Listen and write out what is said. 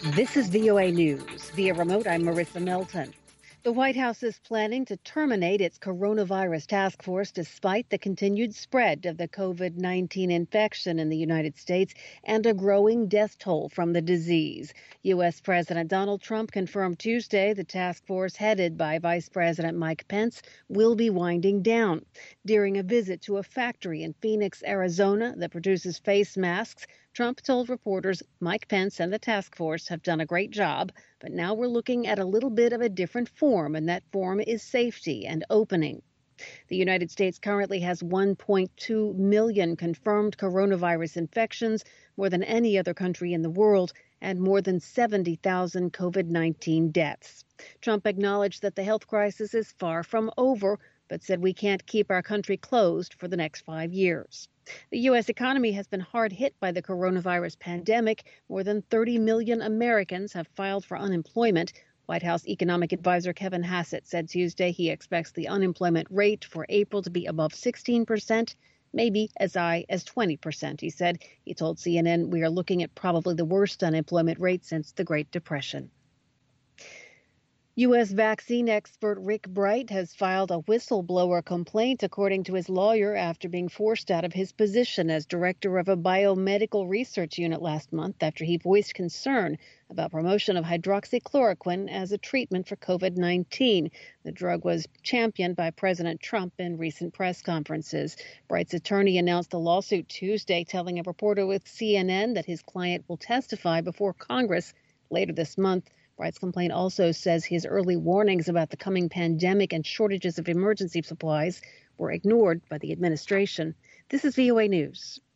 This is VOA News. Via remote, I'm Marissa Melton. The White House is planning to terminate its coronavirus task force despite the continued spread of the COVID-19 infection in the United States and a growing death toll from the disease. U.S. President Donald Trump confirmed Tuesday the task force headed by Vice President Mike Pence will be winding down. During a visit to a factory in Phoenix, Arizona that produces face masks, Trump told reporters Mike Pence and the task force have done a great job, but now we're looking at a little bit of a different form, and that form is safety and opening. The United States currently has 1.2 million confirmed coronavirus infections, more than any other country in the world, and more than 70,000 COVID-19 deaths. Trump acknowledged that the health crisis is far from over, but said we can't keep our country closed for the next 5 years. The U.S. economy has been hard hit by the coronavirus pandemic. More than 30 million Americans have filed for unemployment. White House economic advisor Kevin Hassett said Tuesday he expects the unemployment rate for April to be above 16%, maybe as high as 20%. He said he told CNN, "We are looking at probably the worst unemployment rate since the Great Depression." U.S. vaccine expert Rick Bright has filed a whistleblower complaint, according to his lawyer, after being forced out of his position as director of a biomedical research unit last month after he voiced concern about promotion of hydroxychloroquine as a treatment for COVID-19. The drug was championed by President Trump in recent press conferences. Bright's attorney announced the lawsuit Tuesday, telling a reporter with CNN that his client will testify before Congress later this month. Bright's complaint also says his early warnings about the coming pandemic and shortages of emergency supplies were ignored by the administration. This is VOA News.